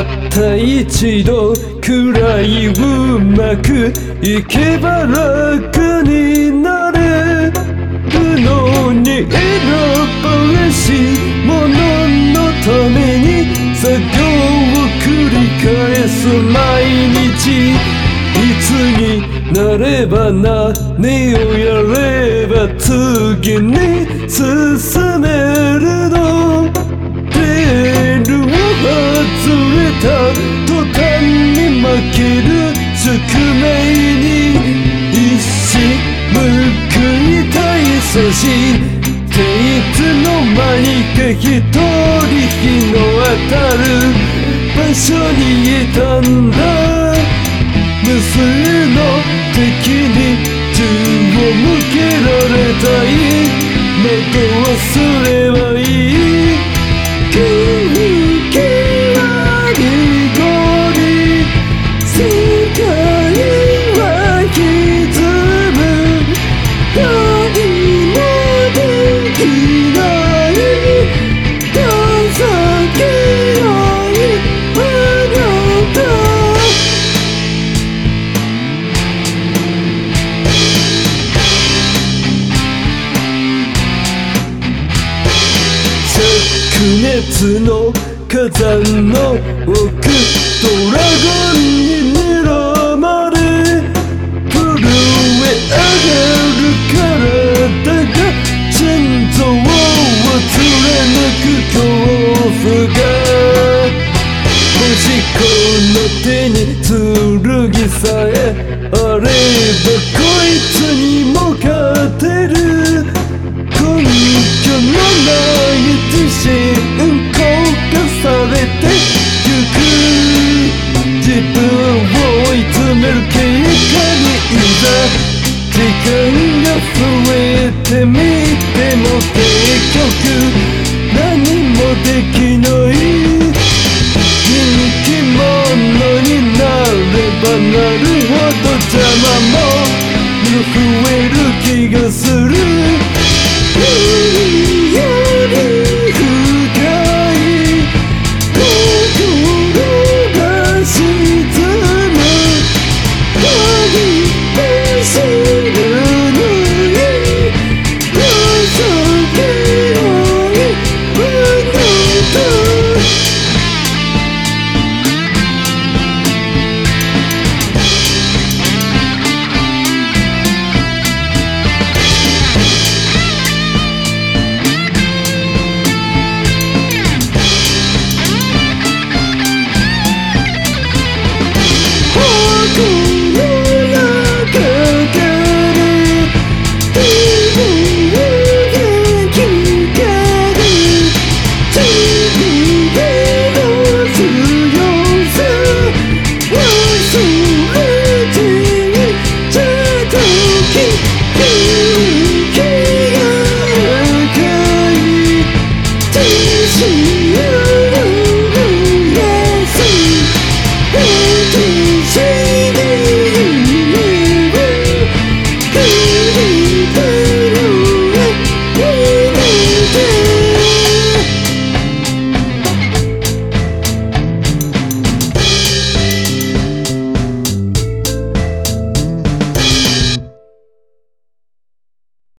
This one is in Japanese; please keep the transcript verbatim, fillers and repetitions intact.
た一度くらいうまくいけば楽になれるのに、選ばれし者のために作業を繰り返す毎日。いつになれば何をやれば次に進めるの。レールを外れた途端に負ける宿命に一矢報いたい。そしていつの間にか一人日の当たる場所にいたんだ。無数の敵に銃を向けられたい。惑わすればいい。空気は濁り世界は歪む。何もできない情けないあなた。灼熱の火山の奥、ドラゴンに睨まれ震え上がる体が心臓を貫く恐怖が。もしこの手に剣さえあればこいつにも勝てる。根拠のない自信硬化されてゆく。自分を追い詰める結果にいざ時間が増えてみても結局何もできない。人気者になればなるほど邪魔も増える気がする。